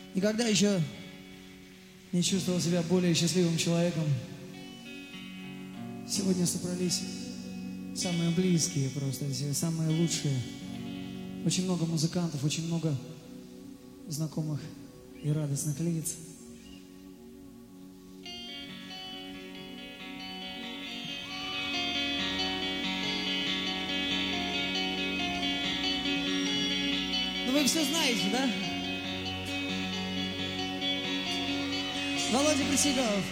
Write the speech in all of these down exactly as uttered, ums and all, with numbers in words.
Никогда еще не чувствовал себя более счастливым человеком. Сегодня собрались самые близкие просто, самые лучшие. Очень много музыкантов, очень много знакомых и радостных лиц. Ну вы все знаете, да? Володя Присягов.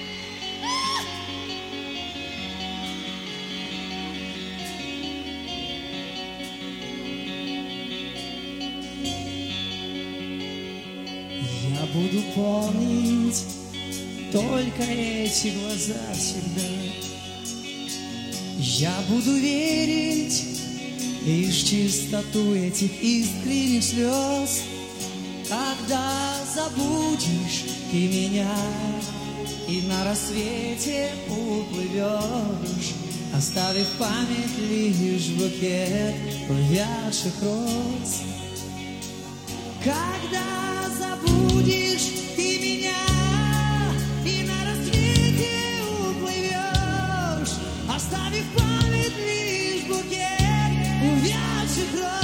Я буду помнить только эти глаза всегда. Я буду верить лишь чистоту этих искренних слез. Когда забудешь ты меня и на рассвете уплывешь, оставив в память лишь букет увядших роз. Когда забудешь ты меня и на рассвете уплывешь, оставив в память лишь букет увядших роз.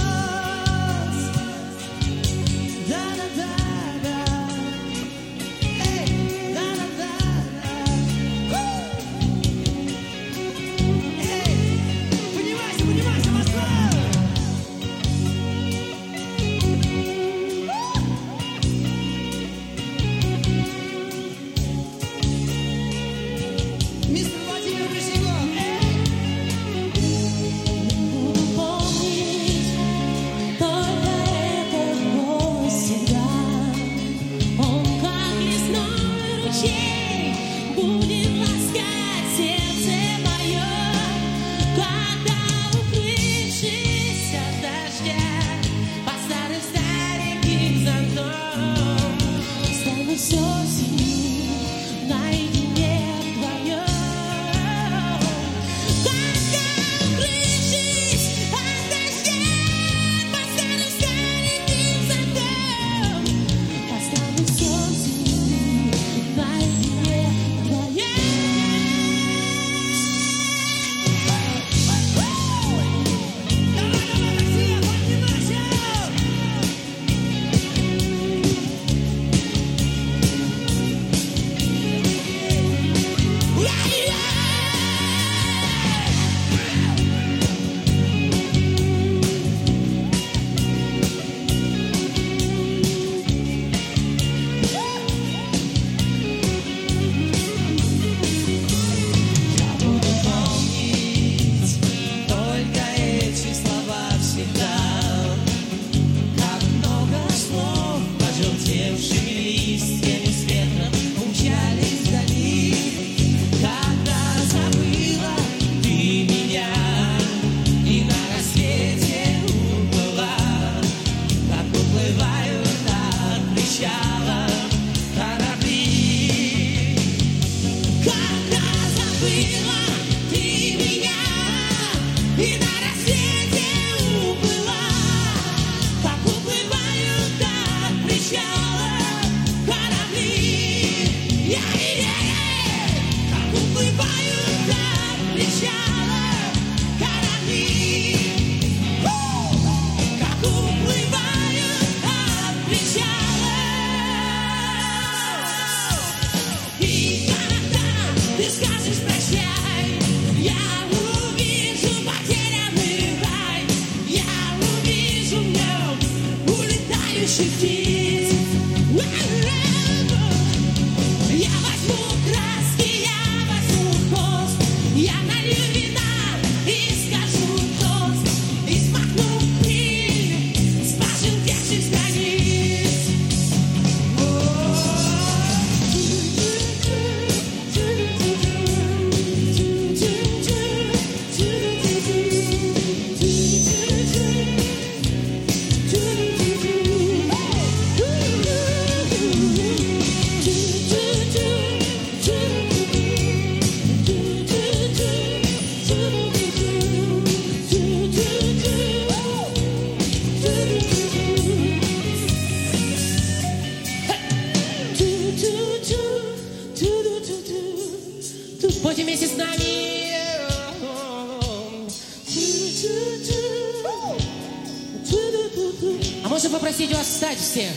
Можно попросить вас встать всех?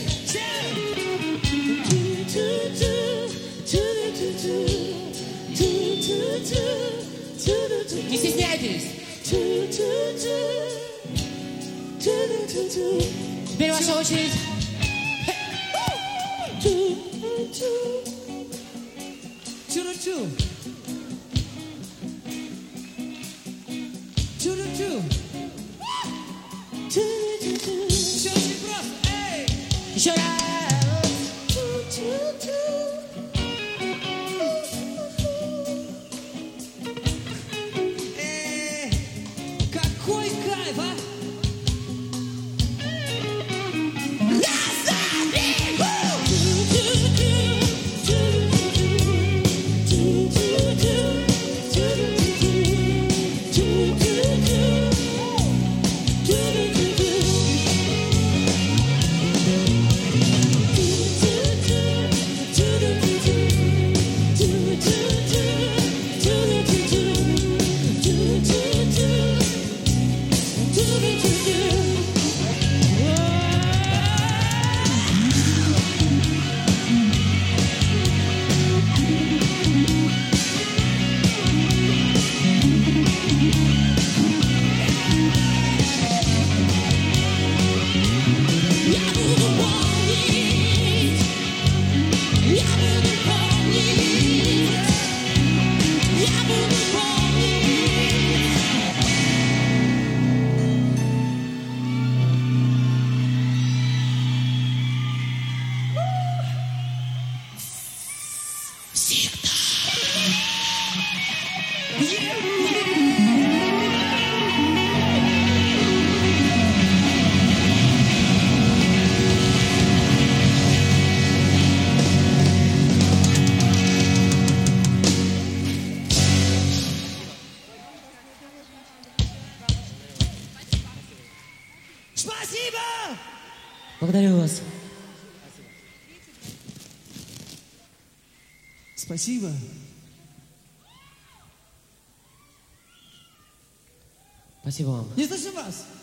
Не стесняйтесь. Теперь ваша очередь. Чу-ру-чу. Чу-ру-чу. Еще очень просто. Эй! Еще раз. Эй, какой кайф, а? Спасибо! Благодарю вас. Спасибо. Спасибо вам. Не слышу вас.